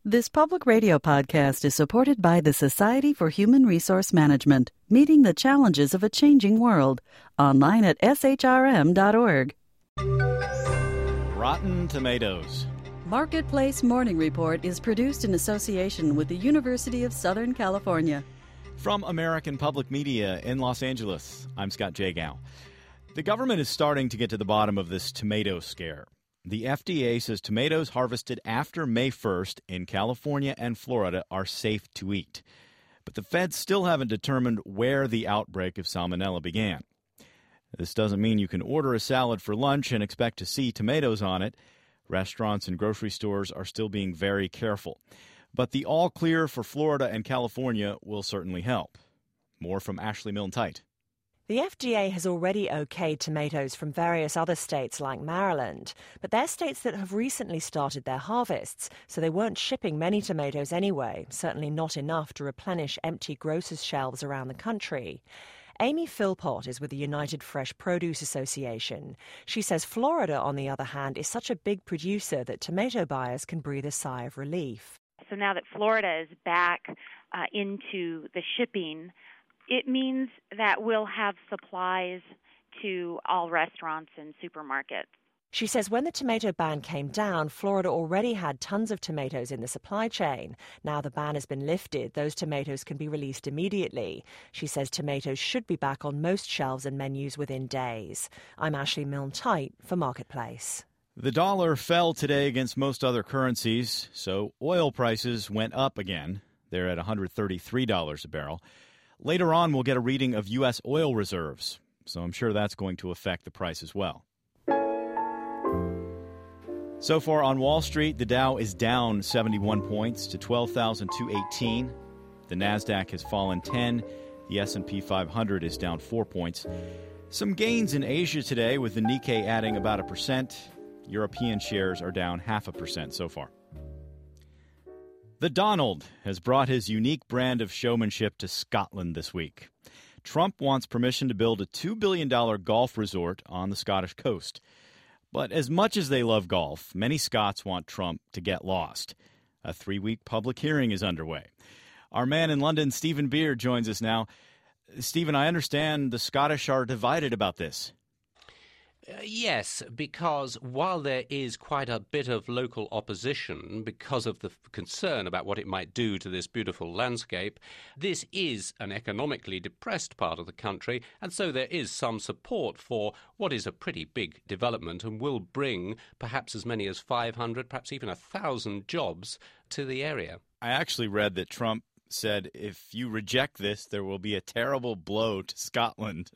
This public radio podcast is supported by the Society for Human Resource Management, meeting the challenges of a changing world. Online at shrm.org. Rotten tomatoes. Marketplace Morning Report is produced in association with the University of Southern California. From American Public Media in Los Angeles, I'm Scott Jagow. The government is starting to get to the bottom of this tomato scare. The FDA says tomatoes harvested after May 1st in California and Florida are safe to eat. But the feds still haven't determined where the outbreak of salmonella began. This doesn't mean you can order a salad for lunch and expect to see tomatoes on it. Restaurants and grocery stores are still being very careful. But the all clear for Florida and California will certainly help. More from Ashley Milne-Tite. The FDA has already okayed tomatoes from various other states like Maryland, but they're states that have recently started their harvests, so they weren't shipping many tomatoes anyway, certainly not enough to replenish empty grocers' shelves around the country. Amy Philpott is with the United Fresh Produce Association. She says Florida, on the other hand, is such a big producer that tomato buyers can breathe a sigh of relief. So now that Florida is back into the shipping, it means that we'll have supplies to all restaurants and supermarkets. She says when the tomato ban came down, Florida already had tons of tomatoes in the supply chain. Now the ban has been lifted, those tomatoes can be released immediately. She says tomatoes should be back on most shelves and menus within days. I'm Ashley Milne-Tite for Marketplace. The dollar fell today against most other currencies, so oil prices went up again. They're at $133 a barrel. Later on, we'll get a reading of U.S. oil reserves, so I'm sure that's going to affect the price as well. So far on Wall Street, the Dow is down 71 points to 12,218. The Nasdaq has fallen 10. The S&P 500 is down 4 points. Some gains in Asia today, with the Nikkei adding about 1%. European shares are down 0.5% so far. The Donald has brought his unique brand of showmanship to Scotland this week. Trump wants permission to build a $2 billion golf resort on the Scottish coast. But as much as they love golf, many Scots want Trump to get lost. A 3-week public hearing is underway. Our man in London, Stephen Beard, joins us now. Stephen, I understand the Scottish are divided about this. Yes, because while there is quite a bit of local opposition because of the concern about what it might do to this beautiful landscape, this is an economically depressed part of the country, and so there is some support for what is a pretty big development and will bring perhaps as many as 500, perhaps even 1,000 jobs to the area. I actually read that Trump said, if you reject this, there will be a terrible blow to Scotland.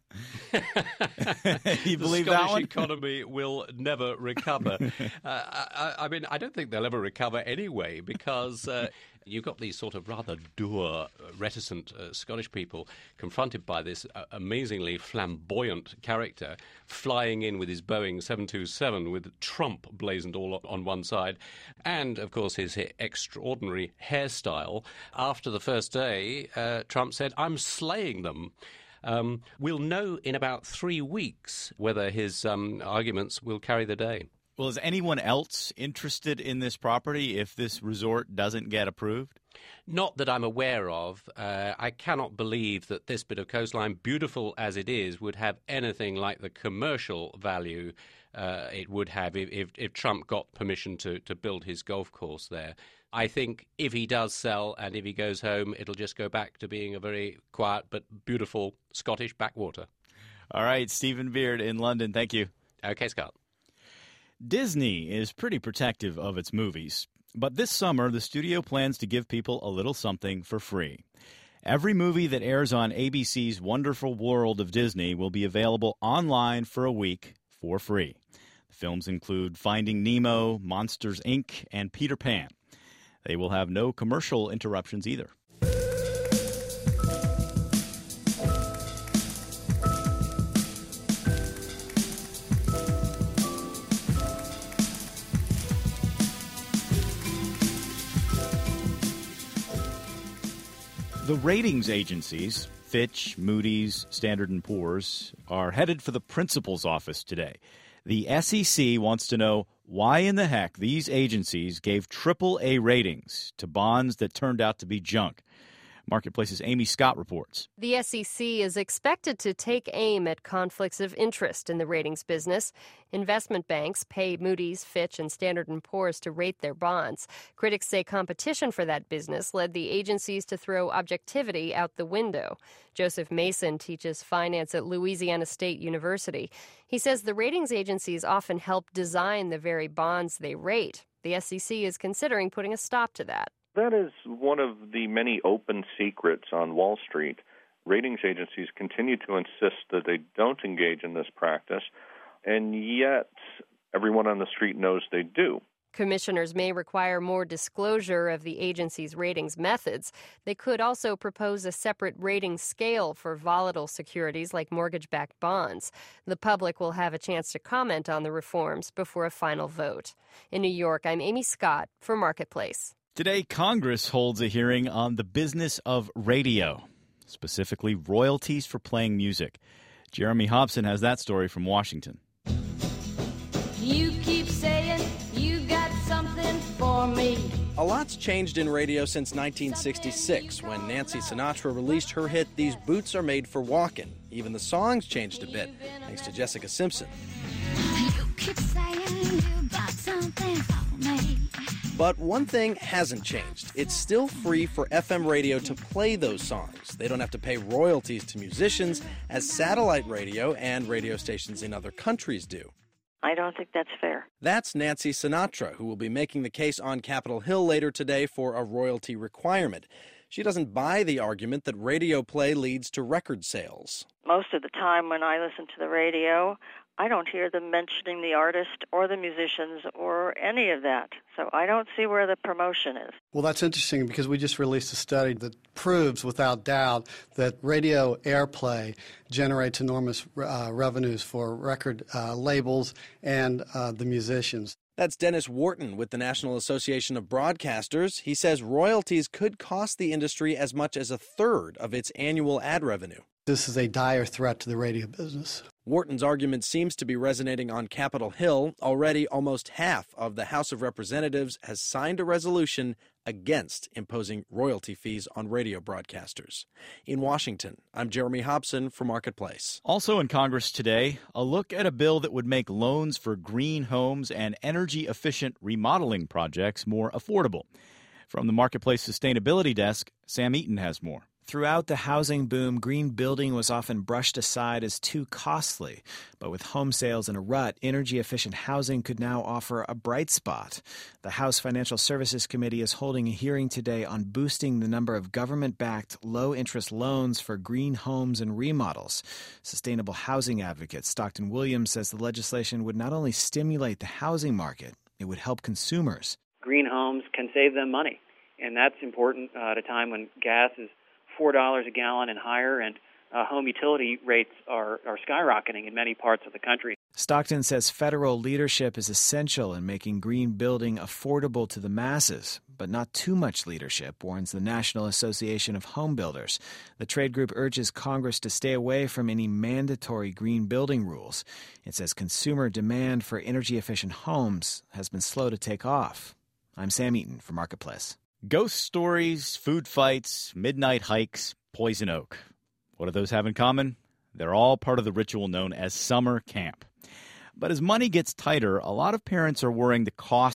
You believe that one? The Scottish economy will never recover. I mean, I don't think they'll ever recover anyway, because you've got these sort of rather dour, reticent Scottish people confronted by this amazingly flamboyant character flying in with his Boeing 727 with Trump blazoned all on one side, and, of course, his extraordinary hairstyle. After the first day, Trump said, "I'm slaying them." We'll know in about 3 weeks whether his arguments will carry the day. Well, is anyone else interested in this property if this resort doesn't get approved? Not that I'm aware of. I cannot believe that this bit of coastline, beautiful as it is, would have anything like the commercial value it would have if Trump got permission to build his golf course there. I think if he does sell and if he goes home, it'll just go back to being a very quiet but beautiful Scottish backwater. All right, Stephen Beard in London. Thank you. Okay, Scott. Disney is pretty protective of its movies, but this summer the studio plans to give people a little something for free. Every movie that airs on ABC's Wonderful World of Disney will be available online for a week for free. The films include Finding Nemo, Monsters, Inc., and Peter Pan. They will have no commercial interruptions either. The ratings agencies, Fitch, Moody's, Standard & Poor's, are headed for the principal's office today. The SEC wants to know why in the heck these agencies gave AAA ratings to bonds that turned out to be junk. Marketplace's Amy Scott reports. The SEC is expected to take aim at conflicts of interest in the ratings business. Investment banks pay Moody's, Fitch, and Standard & Poor's to rate their bonds. Critics say competition for that business led the agencies to throw objectivity out the window. Joseph Mason teaches finance at Louisiana State University. He says the ratings agencies often help design the very bonds they rate. The SEC is considering putting a stop to that. That is one of the many open secrets on Wall Street. Ratings agencies continue to insist that they don't engage in this practice, and yet everyone on the street knows they do. Commissioners may require more disclosure of the agency's ratings methods. They could also propose a separate rating scale for volatile securities like mortgage-backed bonds. The public will have a chance to comment on the reforms before a final vote. In New York, I'm Amy Scott for Marketplace. Today, Congress holds a hearing on the business of radio, specifically royalties for playing music. Jeremy Hobson has that story from Washington. You keep saying you got something for me. A lot's changed in radio since 1966, when Nancy Sinatra released her hit, These Boots Are Made for Walkin'. Even the songs changed a bit, thanks to Jessica Simpson. You keep saying you got something for me. But one thing hasn't changed. It's still free for FM radio to play those songs. They don't have to pay royalties to musicians, as satellite radio and radio stations in other countries do. I don't think that's fair. That's Nancy Sinatra, who will be making the case on Capitol Hill later today for a royalty requirement. She doesn't buy the argument that radio play leads to record sales. Most of the time when I listen to the radio, I don't hear them mentioning the artist or the musicians or any of that. So I don't see where the promotion is. Well, that's interesting because we just released a study that proves without doubt that radio airplay generates enormous revenues for record labels and the musicians. That's Dennis Wharton with the National Association of Broadcasters. He says royalties could cost the industry as much as a third of its annual ad revenue. This is a dire threat to the radio business. Wharton's argument seems to be resonating on Capitol Hill. Already, almost half of the House of Representatives has signed a resolution against imposing royalty fees on radio broadcasters. In Washington, I'm Jeremy Hobson for Marketplace. Also in Congress today, a look at a bill that would make loans for green homes and energy-efficient remodeling projects more affordable. From the Marketplace Sustainability Desk, Sam Eaton has more. Throughout the housing boom, green building was often brushed aside as too costly. But with home sales in a rut, energy-efficient housing could now offer a bright spot. The House Financial Services Committee is holding a hearing today on boosting the number of government-backed, low-interest loans for green homes and remodels. Sustainable housing advocate Stockton Williams says the legislation would not only stimulate the housing market, it would help consumers. Green homes can save them money, and that's important at a time when gas is $4 a gallon and higher, and home utility rates are skyrocketing in many parts of the country. Stockton says federal leadership is essential in making green building affordable to the masses, but not too much leadership, warns the National Association of Home Builders. The trade group urges Congress to stay away from any mandatory green building rules. It says consumer demand for energy-efficient homes has been slow to take off. I'm Sam Eaton for Marketplace. Ghost stories, food fights, midnight hikes, poison oak. What do those have in common? They're all part of the ritual known as summer camp. But as money gets tighter, a lot of parents are worrying the cost